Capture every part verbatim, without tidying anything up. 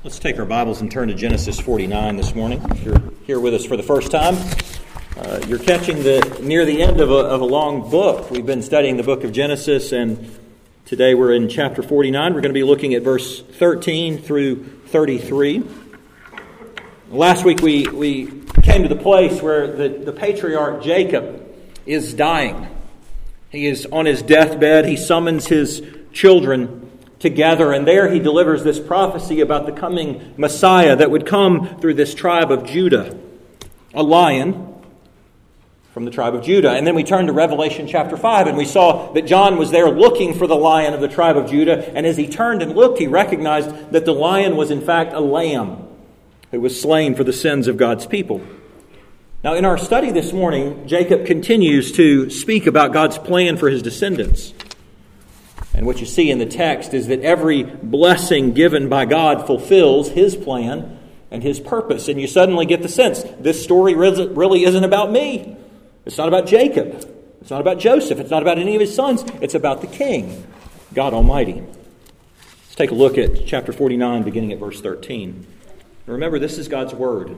Let's take our Bibles and turn to Genesis forty-nine this morning. If you're here with us for the first time, uh, you're catching the near the end of a, of a long book. We've been studying the book of Genesis, and today we're in chapter forty-nine. We're going to be looking at verse thirteen through thirty-three. Last week we, we came to the place where the, the patriarch Jacob is dying. He is on his deathbed. He summons his children together, and there he delivers this prophecy about the coming Messiah that would come through this tribe of Judah, a lion from the tribe of Judah. And then we turn to Revelation chapter five, and we saw that John was there looking for the lion of the tribe of Judah, and as he turned and looked, he recognized that the lion was in fact a lamb who was slain for the sins of God's people. Now, in our study this morning, Jacob continues to speak about God's plan for his descendants. And what you see in the text is that every blessing given by God fulfills His plan and His purpose. And you suddenly get the sense, this story really isn't about me. It's not about Jacob. It's not about Joseph. It's not about any of his sons. It's about the King, God Almighty. Let's take a look at chapter forty-nine, beginning at verse thirteen. Remember, this is God's word.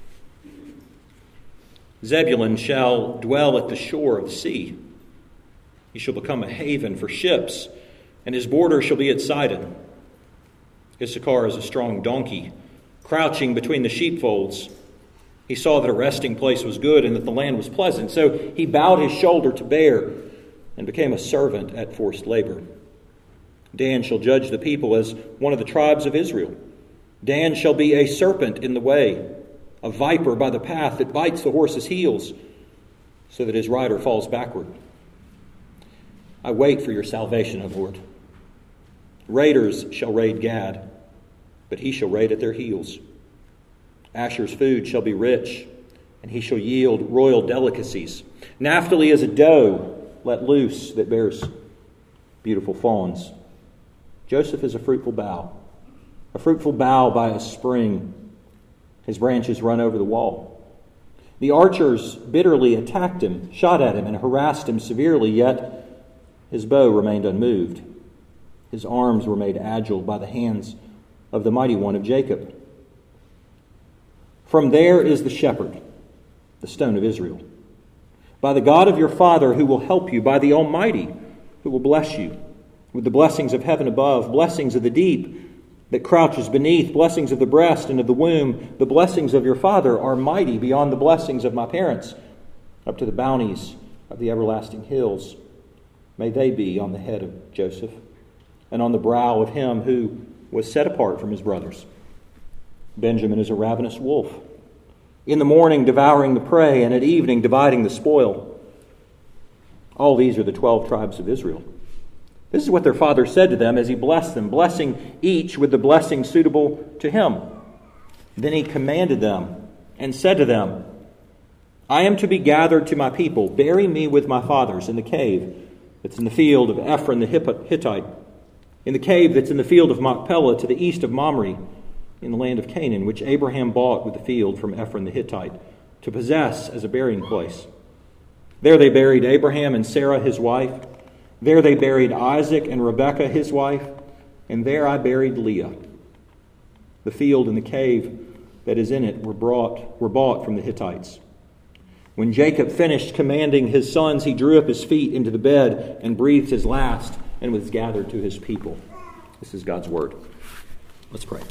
Zebulun shall dwell at the shore of the sea. He shall become a haven for ships, and his border shall be at Sidon. Issachar is a strong donkey, crouching between the sheepfolds. He saw that a resting place was good and that the land was pleasant, so he bowed his shoulder to bear and became a servant at forced labor. Dan shall judge the people as one of the tribes of Israel. Dan shall be a serpent in the way, a viper by the path that bites the horse's heels, so that his rider falls backward. I wait for your salvation, O Lord. Raiders shall raid Gad, but he shall raid at their heels. Asher's food shall be rich, and he shall yield royal delicacies. Naphtali is a doe let loose that bears beautiful fawns. Joseph is a fruitful bough, a fruitful bough by a spring. His branches run over the wall. The archers bitterly attacked him, shot at him, and harassed him severely, yet his bow remained unmoved. His arms were made agile by the hands of the mighty one of Jacob. From there is the shepherd, the stone of Israel. By the God of your father who will help you, by the Almighty who will bless you, with the blessings of heaven above, blessings of the deep that crouches beneath, blessings of the breast and of the womb. The blessings of your father are mighty beyond the blessings of my parents, up to the bounties of the everlasting hills. May they be on the head of Joseph and on the brow of him who was set apart from his brothers. Benjamin is a ravenous wolf, in the morning devouring the prey, and at evening dividing the spoil. All these are the twelve tribes of Israel. This is what their father said to them as he blessed them, blessing each with the blessing suitable to him. Then he commanded them and said to them, I am to be gathered to my people. Bury me with my fathers in the cave that's in the field of Ephron the Hittite, in the cave that's in the field of Machpelah to the east of Mamre, in the land of Canaan, which Abraham bought with the field from Ephron the Hittite, to possess as a burying place. There they buried Abraham and Sarah his wife. There they buried Isaac and Rebekah his wife. And there I buried Leah. The field and the cave that is in it were brought were bought from the Hittites. When Jacob finished commanding his sons, he drew up his feet into the bed and breathed his last and was gathered to his people. This is God's word. Let's pray.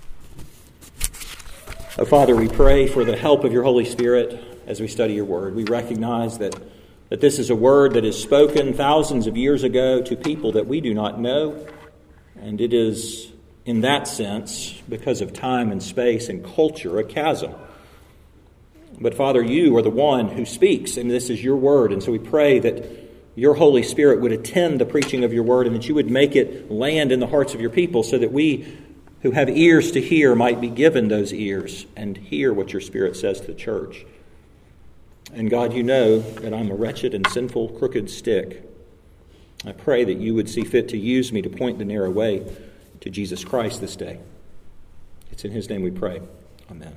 Oh, Father, we pray for the help of your Holy Spirit as we study your word. We recognize that, that this is a word that is spoken thousands of years ago to people that we do not know. And it is, in that sense, because of time and space and culture, a chasm. But Father, you are the one who speaks, and this is your word. And so we pray that your Holy Spirit would attend the preaching of your word and that you would make it land in the hearts of your people so that we who have ears to hear might be given those ears and hear what your Spirit says to the church. And God, you know that I'm a wretched and sinful, crooked stick. I pray that you would see fit to use me to point the narrow way to Jesus Christ this day. It's in his name we pray. Amen.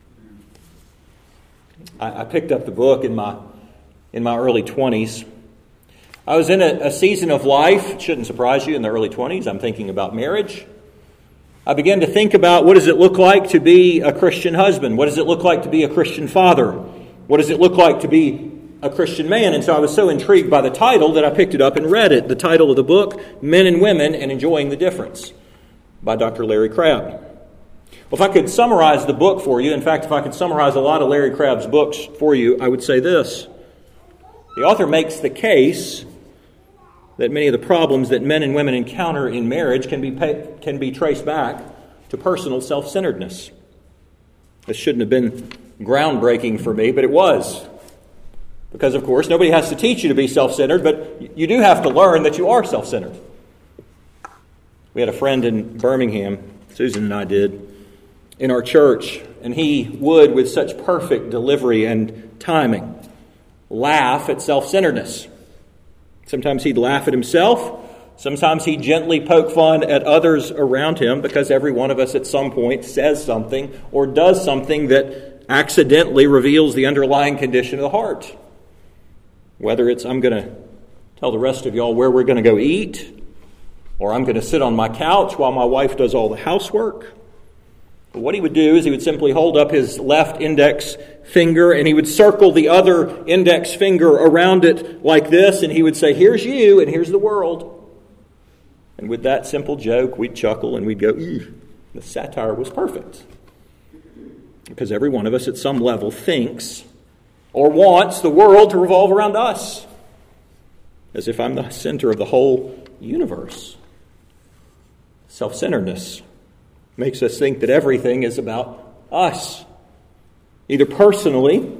I picked up the book in my in my early twenties. I was in a, a season of life, it shouldn't surprise you, in the early twenties. I'm thinking about marriage. I began to think about, what does it look like to be a Christian husband? What does it look like to be a Christian father? What does it look like to be a Christian man? And so I was so intrigued by the title that I picked it up and read it. The title of the book, Men and Women and Enjoying the Difference, by Doctor Larry Crabb. Well, if I could summarize the book for you, in fact, if I could summarize a lot of Larry Crabb's books for you, I would say this. The author makes the case that many of the problems that men and women encounter in marriage can be pay, can be traced back to personal self-centeredness. This shouldn't have been groundbreaking for me, but it was. Because, of course, nobody has to teach you to be self-centered, but you do have to learn that you are self-centered. We had a friend in Birmingham, Susan and I did, in our church, and he would, with such perfect delivery and timing, laugh at self-centeredness. Sometimes he'd laugh at himself. Sometimes he'd gently poke fun at others around him, because every one of us at some point says something or does something that accidentally reveals the underlying condition of the heart. Whether it's, I'm going to tell the rest of y'all where we're going to go eat, or I'm going to sit on my couch while my wife does all the housework. But what he would do is he would simply hold up his left index finger and he would circle the other index finger around it like this, and he would say, here's you and here's the world. And with that simple joke, we'd chuckle and we'd go, ew. The satire was perfect. Because every one of us at some level thinks or wants the world to revolve around us, as if I'm the center of the whole universe. Self-centeredness makes us think that everything is about us, either personally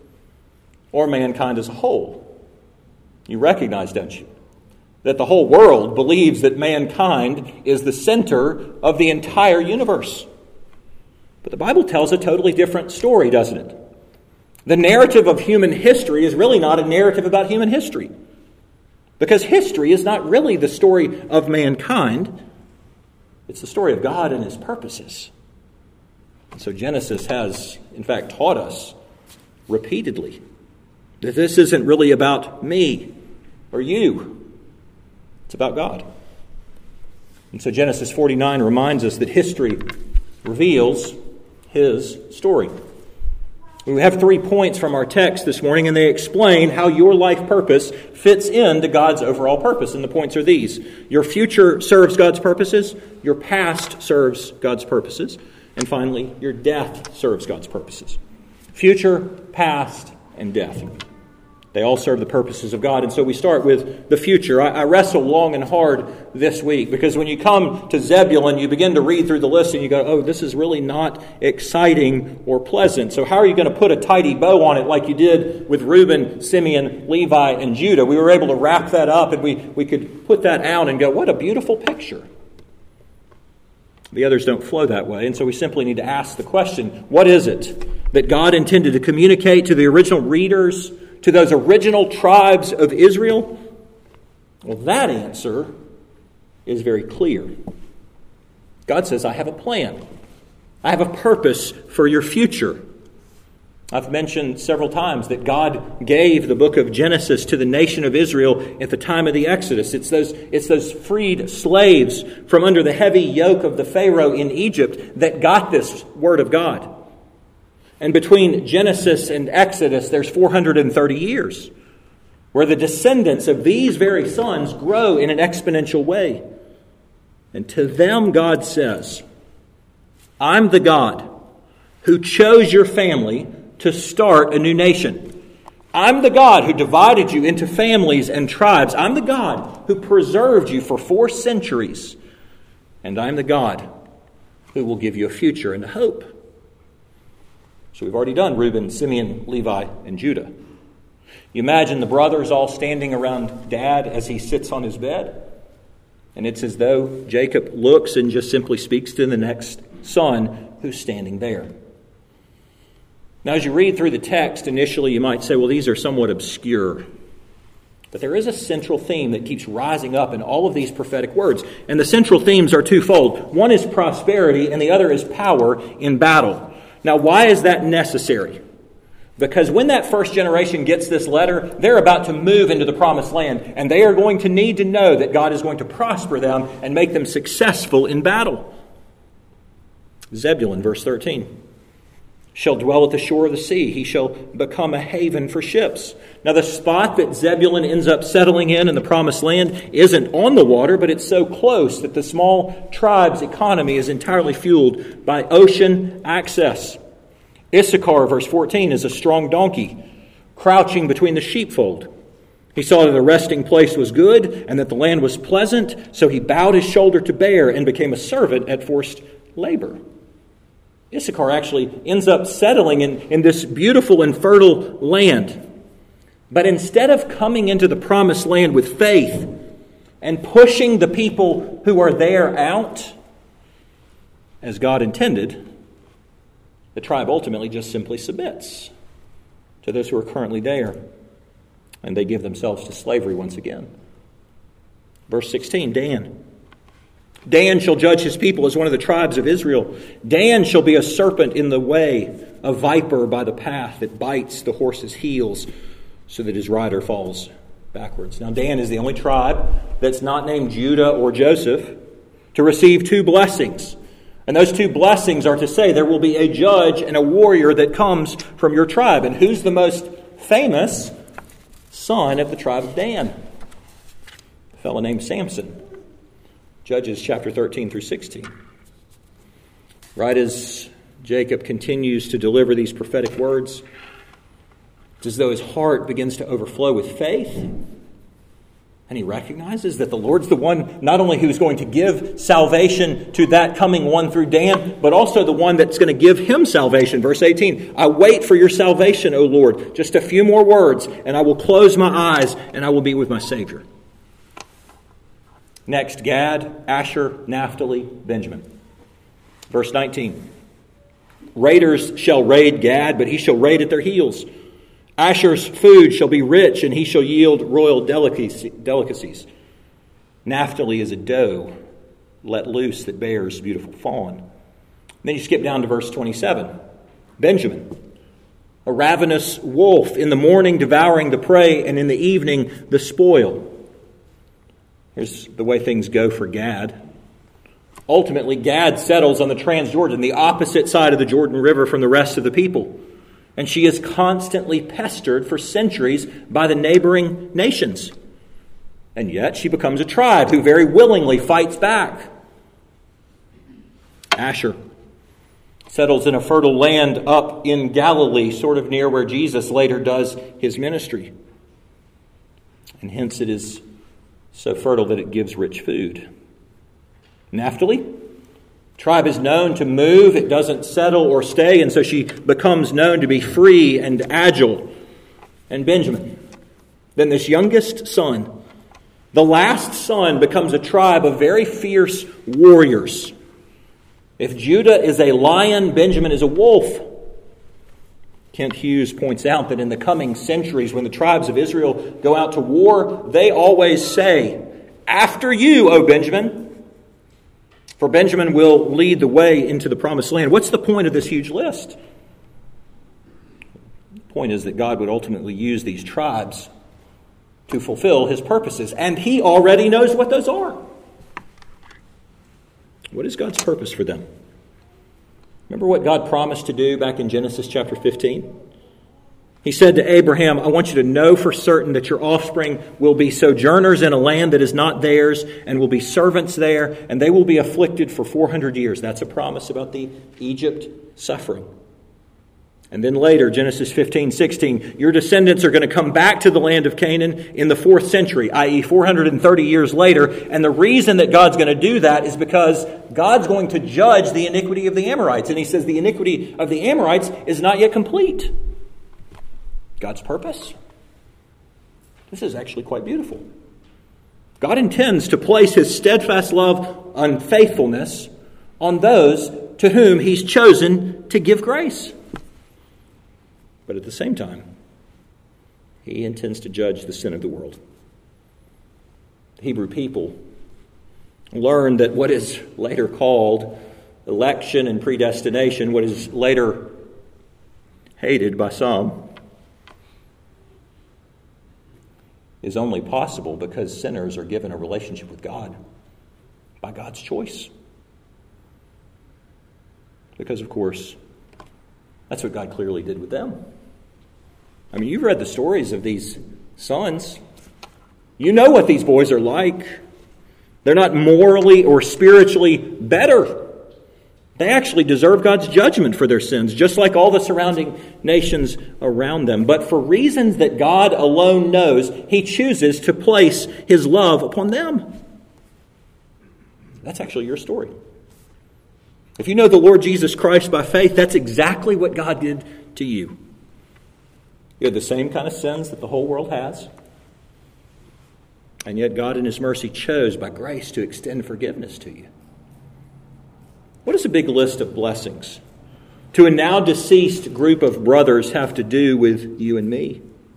or mankind as a whole. You recognize, don't you, that the whole world believes that mankind is the center of the entire universe. But the Bible tells a totally different story, doesn't it? The narrative of human history is really not a narrative about human history, because history is not really the story of mankind. It's the story of God and His purposes. And so Genesis has, in fact, taught us repeatedly that this isn't really about me or you. It's about God. And so Genesis forty-nine reminds us that history reveals His story. We have three points from our text this morning, and they explain how your life purpose fits into God's overall purpose. And the points are these. Your future serves God's purposes. Your past serves God's purposes. And finally, your death serves God's purposes. Future, past, and death. They all serve the purposes of God. And so we start with the future. I, I wrestled long and hard this week, because when you come to Zebulun, you begin to read through the list and you go, oh, this is really not exciting or pleasant. So how are you going to put a tidy bow on it like you did with Reuben, Simeon, Levi, and Judah? We were able to wrap that up, and we, we could put that out and go, what a beautiful picture. The others don't flow that way, and so we simply need to ask the question, what is it that God intended to communicate to the original readers, to those original tribes of Israel? Well, that answer is very clear. God says, I have a plan. I have a purpose for your future. I've mentioned several times that God gave the book of Genesis to the nation of Israel at the time of the Exodus. It's those, it's those freed slaves from under the heavy yoke of the Pharaoh in Egypt that got this word of God. And between Genesis and Exodus, there's four hundred thirty years where the descendants of these very sons grow in an exponential way. And to them, God says, I'm the God who chose your family to start a new nation. I'm the God who divided you into families and tribes. I'm the God who preserved you for four centuries. And I'm the God who will give you a future and a hope. So we've already done Reuben, Simeon, Levi, and Judah. You imagine the brothers all standing around Dad as he sits on his bed. And it's as though Jacob looks and just simply speaks to the next son who's standing there. Now, as you read through the text, initially you might say, well, these are somewhat obscure. But there is a central theme that keeps rising up in all of these prophetic words. And the central themes are twofold. One is prosperity, and the other is power in battle. Now, why is that necessary? Because when that first generation gets this letter, they're about to move into the promised land, and they are going to need to know that God is going to prosper them and make them successful in battle. Zebulun, verse thirteen, shall dwell at the shore of the sea. He shall become a haven for ships. Now, the spot that Zebulun ends up settling in in the promised land isn't on the water, but it's so close that the small tribe's economy is entirely fueled by ocean access. Issachar, verse fourteen, is a strong donkey, crouching between the sheepfold. He saw that the resting place was good and that the land was pleasant, so he bowed his shoulder to bear and became a servant at forced labor. Issachar actually ends up settling in, in this beautiful and fertile land. But instead of coming into the promised land with faith and pushing the people who are there out, as God intended, the tribe ultimately just simply submits to those who are currently there, and they give themselves to slavery once again. Verse sixteen, Dan. Dan shall judge his people as one of the tribes of Israel. Dan shall be a serpent in the way, a viper by the path that bites the horse's heels so that his rider falls backwards. Now, Dan is the only tribe that's not named Judah or Joseph to receive two blessings. And those two blessings are to say there will be a judge and a warrior that comes from your tribe. And who's the most famous son of the tribe of Dan? A fellow named Samson. Judges chapter thirteen through sixteen. Right as Jacob continues to deliver these prophetic words, it's as though his heart begins to overflow with faith. And he recognizes that the Lord's the one not only who's going to give salvation to that coming one through Dan, but also the one that's going to give him salvation. Verse eighteen, I wait for your salvation, O Lord. Just a few more words, and I will close my eyes, and I will be with my Savior. Next, Gad, Asher, Naphtali, Benjamin. Verse nineteen, raiders shall raid Gad, but he shall raid at their heels. Asher's food shall be rich, and he shall yield royal delicacies. Naphtali is a doe let loose that bears beautiful fawn. Then you skip down to verse twenty-seven. Benjamin, a ravenous wolf, in the morning devouring the prey, and in the evening the spoil. Here's the way things go for Gad. Ultimately, Gad settles on the Transjordan, the opposite side of the Jordan River from the rest of the people. And she is constantly pestered for centuries by the neighboring nations. And yet she becomes a tribe who very willingly fights back. Asher settles in a fertile land up in Galilee, sort of near where Jesus later does his ministry. And hence it is so fertile that it gives rich food. Naphtali, tribe is known to move. It doesn't settle or stay, and so she becomes known to be free and agile. And Benjamin, then this youngest son, the last son, becomes a tribe of very fierce warriors. If Judah is a lion, Benjamin is a wolf. Kent Hughes points out that in the coming centuries, when the tribes of Israel go out to war, they always say, after you, O Benjamin, for Benjamin will lead the way into the promised land. What's the point of this huge list? The point is that God would ultimately use these tribes to fulfill his purposes, and he already knows what those are. What is God's purpose for them? Remember what God promised to do back in Genesis chapter fifteen? He said to Abraham, I want you to know for certain that your offspring will be sojourners in a land that is not theirs and will be servants there, and they will be afflicted for four hundred years. That's a promise about the Egypt suffering. And then later, Genesis fifteen, sixteen, your descendants are going to come back to the land of Canaan in the fourth century, that is four hundred thirty years later. And the reason that God's going to do that is because God's going to judge the iniquity of the Amorites. And he says the iniquity of the Amorites is not yet complete. God's purpose? This is actually quite beautiful. God intends to place his steadfast love and faithfulness on those to whom he's chosen to give grace. But at the same time, he intends to judge the sin of the world. The Hebrew people learned that what is later called election and predestination, what is later hated by some, is only possible because sinners are given a relationship with God by God's choice. Because, of course, that's what God clearly did with them. I mean, you've read the stories of these sons. You know what these boys are like. They're not morally or spiritually better. They actually deserve God's judgment for their sins, just like all the surrounding nations around them. But for reasons that God alone knows, He chooses to place His love upon them. That's actually your story. If you know the Lord Jesus Christ by faith, that's exactly what God did to you. You had the same kind of sins that the whole world has. And yet God in His mercy chose by grace to extend forgiveness to you. What does a big list of blessings to a now deceased group of brothers have to do with you and me?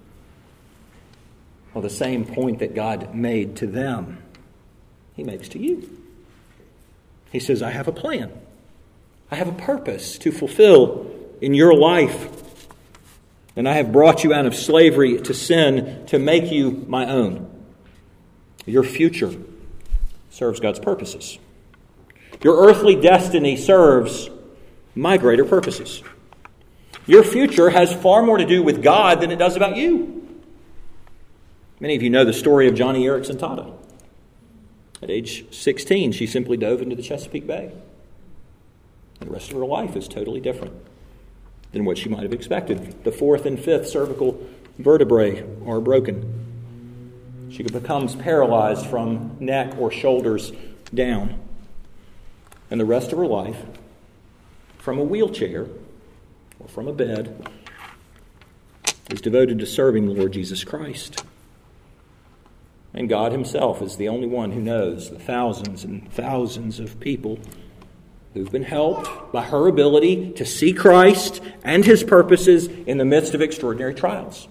Well, the same point that God made to them, He makes to you. He says, I have a plan. I have a purpose to fulfill in your life. And I have brought you out of slavery to sin to make you my own. Your future serves God's purposes. Your earthly destiny serves my greater purposes. Your future has far more to do with God than it does about you. Many of you know the story of Joni Eareckson Tada. At age sixteen, she simply dove into the Chesapeake Bay. The rest of her life is totally different than what she might have expected. The fourth and fifth cervical vertebrae are broken. She becomes paralyzed from neck or shoulders down. And the rest of her life, from a wheelchair or from a bed, is devoted to serving the Lord Jesus Christ. And God Himself is the only one who knows the thousands and thousands of people who've been helped by her ability to see Christ and His purposes in the midst of extraordinary trials.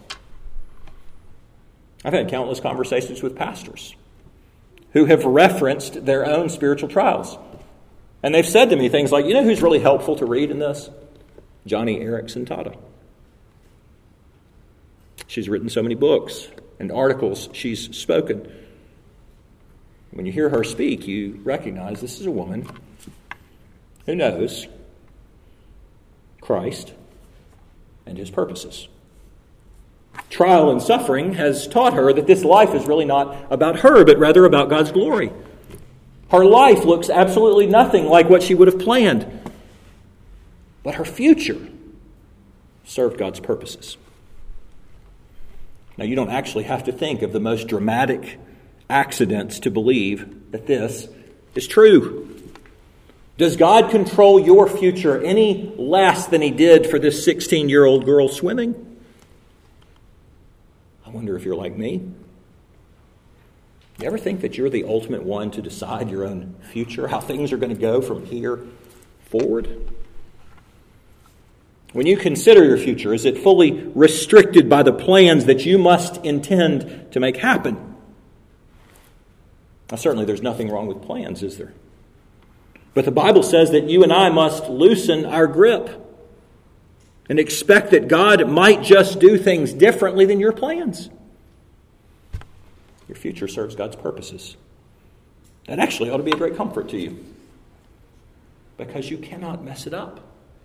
I've had countless conversations with pastors who have referenced their own spiritual trials. And they've said to me things like, you know who's really helpful to read in this? Joni Eareckson Tada. She's written so many books and articles she's spoken. When you hear her speak, you recognize this is a woman who knows Christ and His purposes. Trial and suffering has taught her that this life is really not about her, but rather about God's glory. Her life looks absolutely nothing like what she would have planned. But her future served God's purposes. Now, you don't actually have to think of the most dramatic accidents to believe that this is true. Does God control your future any less than He did for this sixteen-year-old girl swimming? I wonder if you're like me. You ever think that you're the ultimate one to decide your own future, how things are going to go from here forward? When you consider your future, is it fully restricted by the plans that you must intend to make happen? Now, certainly there's nothing wrong with plans, is there? But the Bible says that you and I must loosen our grip and expect that God might just do things differently than your plans. Your future serves God's purposes. That actually ought to be a great comfort to you, because you cannot mess it up.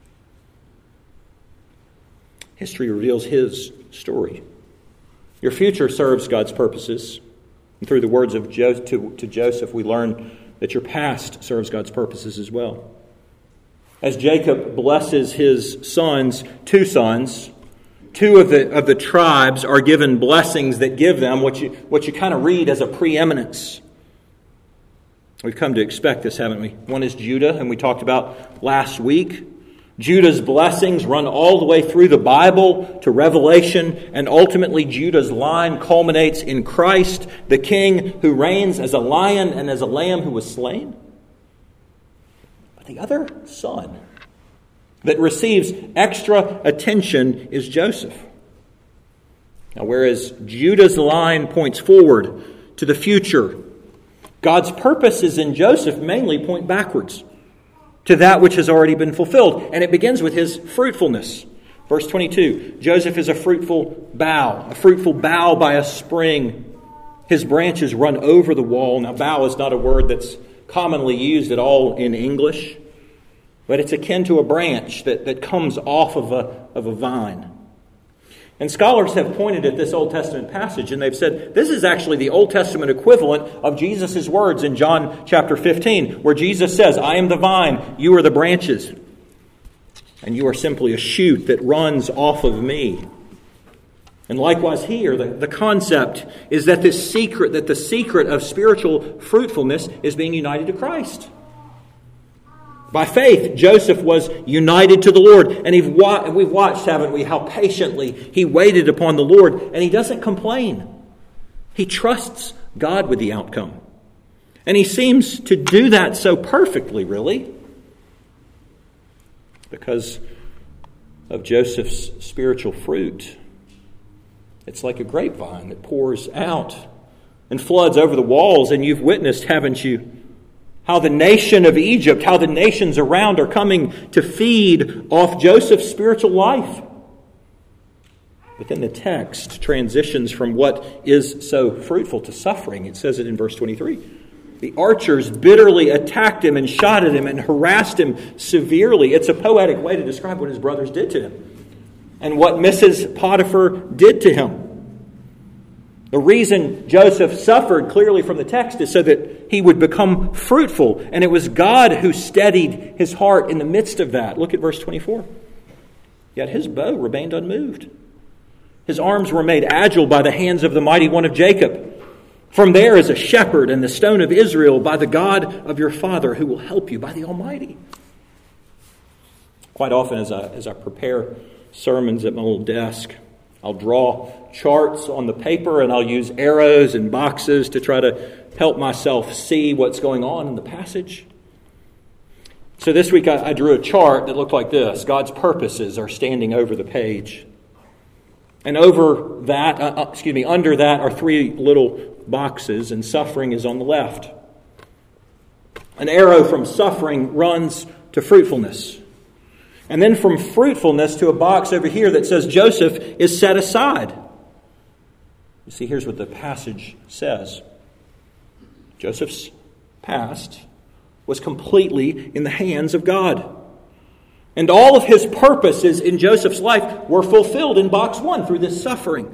History reveals His story. Your future serves God's purposes. And through the words of jo- to, to Joseph, we learn that your past serves God's purposes as well. As Jacob blesses his sons, two sons, two of the of the tribes are given blessings that give them what you what you kind of read as a preeminence. We've come to expect this, haven't we? One is Judah, and we talked about last week. Judah's blessings run all the way through the Bible to Revelation, and ultimately Judah's line culminates in Christ, the King who reigns as a lion and as a lamb who was slain. But the other son that receives extra attention is Joseph. Now, whereas Judah's line points forward to the future, God's purposes in Joseph mainly point backwards to that which has already been fulfilled. And it begins with his fruitfulness. Verse twenty-two, Joseph is a fruitful bough, a fruitful bough by a spring. His branches run over the wall. Now, bough is not a word that's commonly used at all in English. but it's akin to a branch that, that comes off of a, of a vine. And scholars have pointed at this Old Testament passage, and they've said this is actually the Old Testament equivalent of Jesus' words in John chapter fifteen, where Jesus says, I am the vine, you are the branches, and you are simply a shoot that runs off of me. And likewise here, the, the concept is that this secret, that the secret of spiritual fruitfulness is being united to Christ. By faith, Joseph was united to the Lord. And we've watched, haven't we, how patiently he waited upon the Lord. And he doesn't complain. He trusts God with the outcome. And he seems to do that so perfectly, really, because of Joseph's spiritual fruit. It's like a grapevine that pours out and floods over the walls. And you've witnessed, haven't you, how the nation of Egypt, how the nations around are coming to feed off Joseph's spiritual life. But then the text transitions from what is so fruitful to suffering. It says it in verse twenty-three. The archers bitterly attacked him and shot at him and harassed him severely. It's a poetic way to describe what his brothers did to him and what Missus Potiphar did to him. The reason Joseph suffered clearly from the text is so that he would become fruitful. And it was God who steadied his heart in the midst of that. Look at verse twenty-four. Yet his bow remained unmoved. His arms were made agile by the hands of the mighty one of Jacob. From there is a shepherd and the stone of Israel by the God of your father who will help you, by the Almighty. Quite often as I, as I prepare sermons at my little desk, I'll draw charts on the paper and I'll use arrows and boxes to try to help myself see what's going on in the passage. So this week I, I drew a chart that looked like this. God's purposes are standing over the page. And over that, uh, excuse me, under that are three little boxes, and suffering is on the left. An arrow from suffering runs to fruitfulness. And then from fruitfulness to a box over here that says Joseph is set aside. You see, here's what the passage says. Joseph's past was completely in the hands of God. And all of his purposes in Joseph's life were fulfilled in box one through this suffering.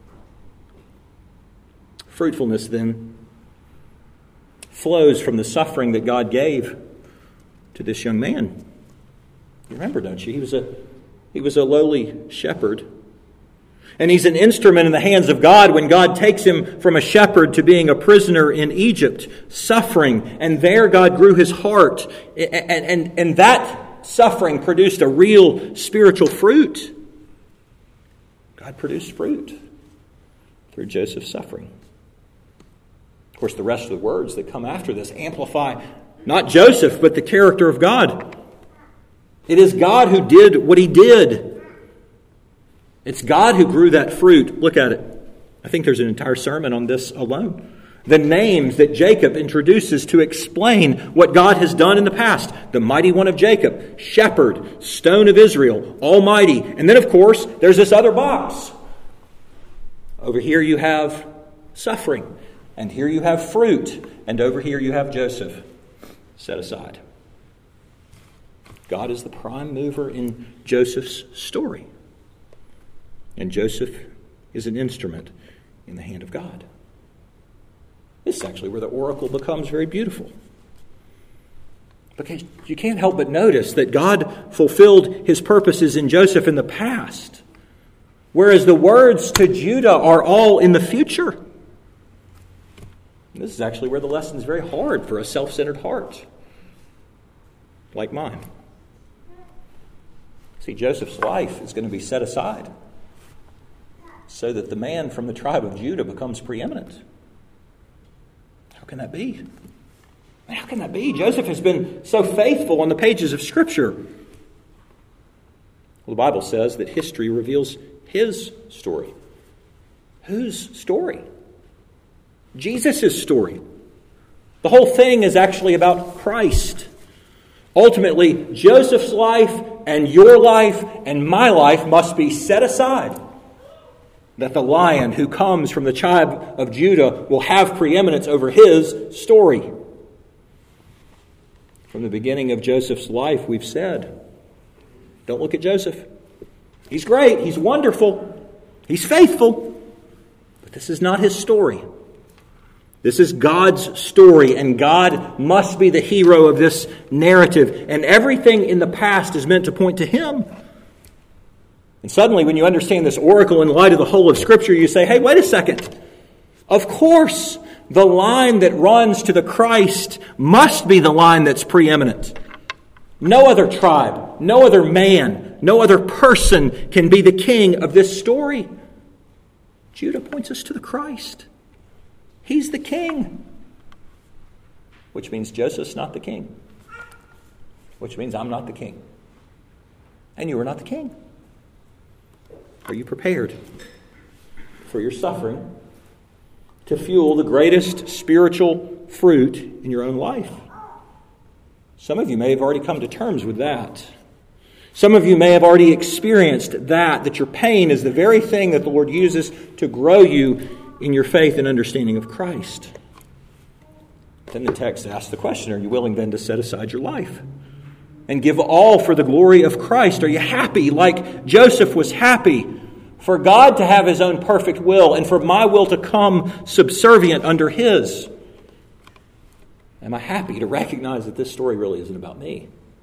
Fruitfulness, then, flows from the suffering that God gave to this young man. You remember, don't you? He was a he was a lowly shepherd. And he's an instrument in the hands of God when God takes him from a shepherd to being a prisoner in Egypt, suffering. And there God grew his heart. And, and, and that suffering produced a real spiritual fruit. God produced fruit through Joseph's suffering. Of course, the rest of the words that come after this amplify not Joseph, but the character of God. It is God who did what he did. It's God who grew that fruit. Look at it. I think there's an entire sermon on this alone. The names that Jacob introduces to explain what God has done in the past. The mighty one of Jacob, shepherd, stone of Israel, almighty. And then, of course, there's this other box. Over here you have suffering. And here you have fruit. And over here you have Joseph set aside. God is the prime mover in Joseph's story. And Joseph is an instrument in the hand of God. This is actually where the oracle becomes very beautiful. Because you can't help but notice that God fulfilled his purposes in Joseph in the past, whereas the words to Judah are all in the future. And this is actually where the lesson is very hard for a self-centered heart like mine. See, Joseph's life is going to be set aside so that the man from the tribe of Judah becomes preeminent. How can that be? How can that be? Joseph has been so faithful on the pages of Scripture. Well, the Bible says that history reveals his story. Whose story? Jesus' story. The whole thing is actually about Christ. Ultimately, Joseph's life and your life and my life must be set aside, that the lion who comes from the tribe of Judah will have preeminence over his story. From the beginning of Joseph's life, we've said, don't look at Joseph. He's great. He's wonderful. He's faithful. But this is not his story. This is God's story, and God must be the hero of this narrative. And everything in the past is meant to point to him. And suddenly, when you understand this oracle in light of the whole of Scripture, you say, hey, wait a second. Of course, the line that runs to the Christ must be the line that's preeminent. No other tribe, no other man, no other person can be the king of this story. Judah points us to the Christ. He's the king. Which means Joseph's not the king. Which means I'm not the king. And you are not the king. Are you prepared for your suffering to fuel the greatest spiritual fruit in your own life? Some of you may have already come to terms with that. Some of you may have already experienced that, that your pain is the very thing that the Lord uses to grow you in your faith and understanding of Christ. Then the text asks the question, are you willing then to set aside your life and give all for the glory of Christ? Are you happy like Joseph was happy for God to have his own perfect will and for my will to come subservient under his? Am I happy to recognize that this story really isn't about me?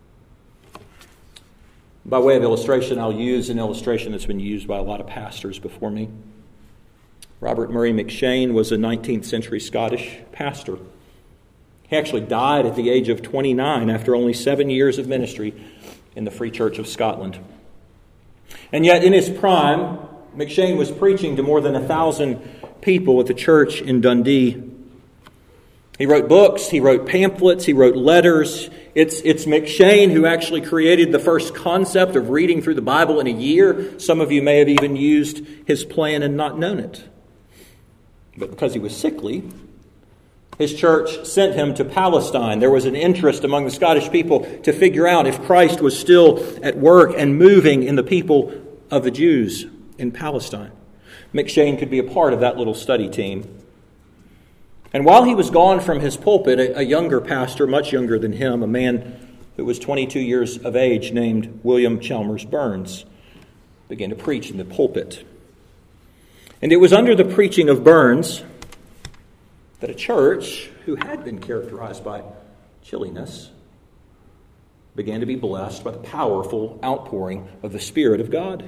By way of illustration, I'll use an illustration that's been used by a lot of pastors before me. Robert Murray M'Cheyne was a nineteenth century Scottish pastor. He actually died at the age of twenty-nine after only seven years of ministry in the Free Church of Scotland. And yet in his prime, M'Cheyne was preaching to more than a thousand people at the church in Dundee. He wrote books, he wrote pamphlets, he wrote letters. It's, it's M'Cheyne who actually created the first concept of reading through the Bible in a year. Some of you may have even used his plan and not known it. But because he was sickly, his church sent him to Palestine. There was an interest among the Scottish people to figure out if Christ was still at work and moving in the people of the Jews in Palestine. M'Cheyne could be a part of that little study team. And while he was gone from his pulpit, a, a younger pastor, much younger than him, a man who was twenty-two years of age named William Chalmers Burns, began to preach in the pulpit. And it was under the preaching of Burns that a church who had been characterized by chilliness began to be blessed by the powerful outpouring of the Spirit of God.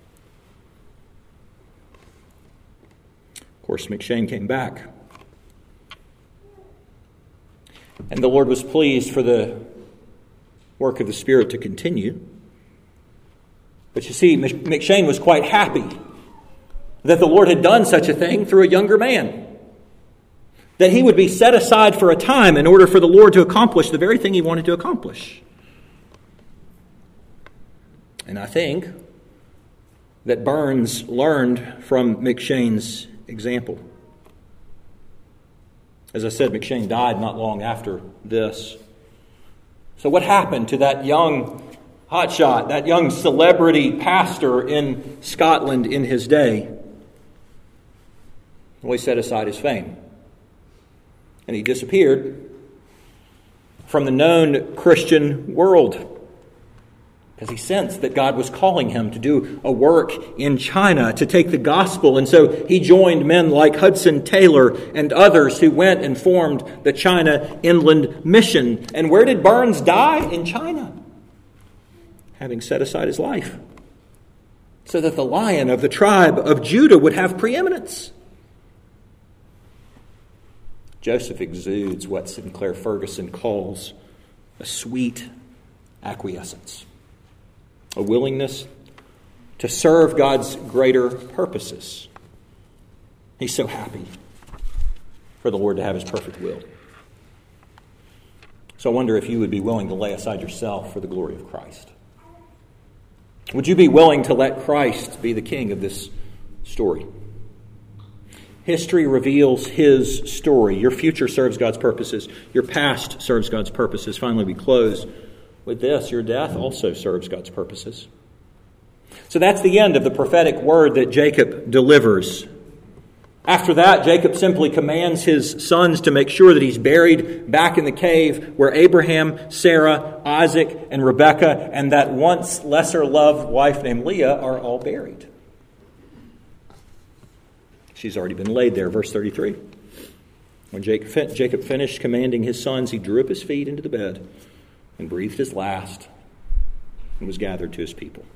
Of course, M'Cheyne came back. And the Lord was pleased for the work of the Spirit to continue. But you see, M'Cheyne was quite happy that the Lord had done such a thing through a younger man. That he would be set aside for a time in order for the Lord to accomplish the very thing he wanted to accomplish. And I think that Burns learned from M'Cheyne's example. As I said, M'Cheyne died not long after this. So what happened to that young hotshot, that young celebrity pastor in Scotland in his day? Well, he set aside his fame. And he disappeared from the known Christian world. Because he sensed that God was calling him to do a work in China, to take the gospel. And so he joined men like Hudson Taylor and others who went and formed the China Inland Mission. And where did Burns die? In China. Having set aside his life. So that the Lion of the tribe of Judah would have preeminence. Joseph exudes what Sinclair Ferguson calls a sweet acquiescence. A willingness to serve God's greater purposes. He's so happy for the Lord to have his perfect will. So I wonder if you would be willing to lay aside yourself for the glory of Christ. Would you be willing to let Christ be the king of this story? History reveals his story. Your future serves God's purposes. Your past serves God's purposes. Finally, we close with this. Your death also serves God's purposes. So that's the end of the prophetic word that Jacob delivers. After that, Jacob simply commands his sons to make sure that he's buried back in the cave where Abraham, Sarah, Isaac, and Rebekah, and that once lesser-loved wife named Leah are all buried. She's already been laid there, verse thirty-three. When Jacob finished commanding his sons, he drew up his feet into the bed and breathed his last and was gathered to his people.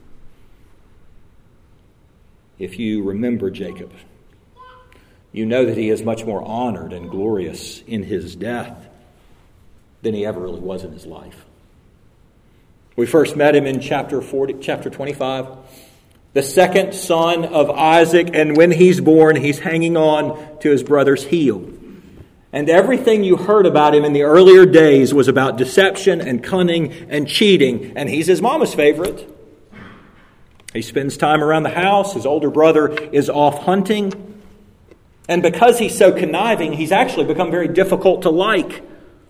If you remember Jacob, you know that he is much more honored and glorious in his death than he ever really was in his life. We first met him in chapter forty, chapter twenty-five, the second son of Isaac, and when he's born, he's hanging on to his brother's heel. And everything you heard about him in the earlier days was about deception and cunning and cheating, and he's his mama's favorite. He spends time around the house. His older brother is off hunting. And because he's so conniving, he's actually become very difficult to like.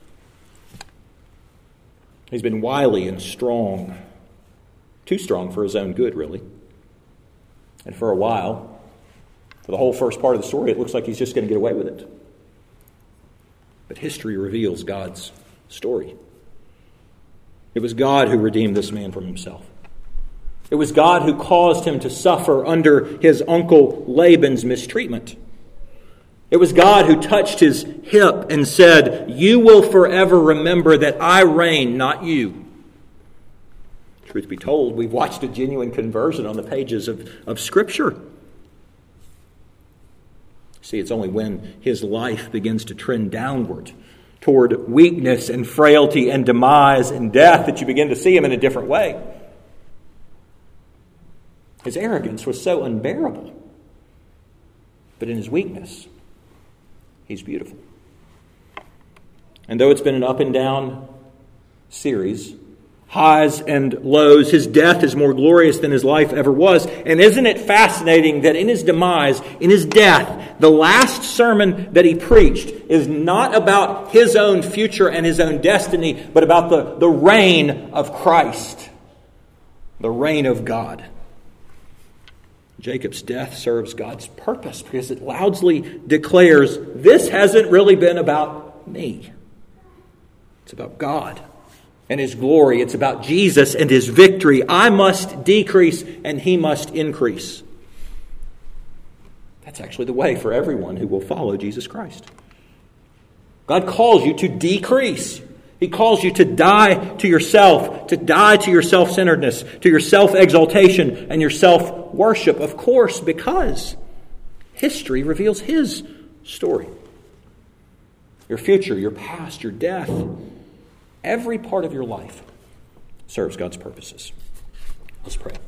He's been wily and strong. Too strong for his own good, really. And for a while, for the whole first part of the story, it looks like he's just going to get away with it. But history reveals God's story. It was God who redeemed this man from himself. It was God who caused him to suffer under his uncle Laban's mistreatment. It was God who touched his hip and said, "You will forever remember that I reign, not you." Truth be told, we've watched a genuine conversion on the pages of, of Scripture. See, it's only when his life begins to trend downward toward weakness and frailty and demise and death that you begin to see him in a different way. His arrogance was so unbearable. But in his weakness, he's beautiful. And though it's been an up and down series, highs and lows, his death is more glorious than his life ever was. And isn't it fascinating that in his demise, in his death, the last sermon that he preached is not about his own future and his own destiny, but about the, the reign of Christ, the reign of God. Jacob's death serves God's purpose because it loudly declares, this hasn't really been about me. It's about God and His glory. It's about Jesus and His victory. I must decrease and He must increase. That's actually the way for everyone who will follow Jesus Christ. God calls you to decrease. He calls you to die to yourself, to die to your self-centeredness, to your self-exaltation and your self-worship, of course, because history reveals His story. Your future, your past, your death, every part of your life serves God's purposes. Let's pray.